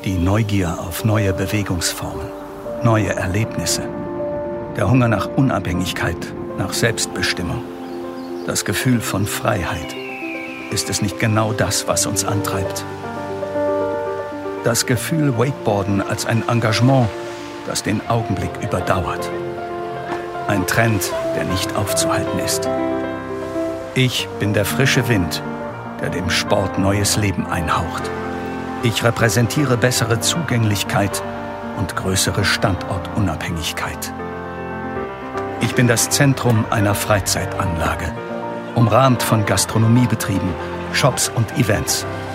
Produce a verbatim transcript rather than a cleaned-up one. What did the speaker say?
Die Neugier auf neue Bewegungsformen, neue Erlebnisse. Der Hunger nach Unabhängigkeit, nach Selbstbestimmung. Das Gefühl von Freiheit. Ist es nicht genau das, was uns antreibt? Das Gefühl, Wakeboarden als ein Engagement, das den Augenblick überdauert. Ein Trend, der nicht aufzuhalten ist. Ich bin der frische Wind, der dem Sport neues Leben einhaucht. Ich repräsentiere bessere Zugänglichkeit und größere Standortunabhängigkeit. Ich bin das Zentrum einer Freizeitanlage, umrahmt von Gastronomiebetrieben, Shops und Events.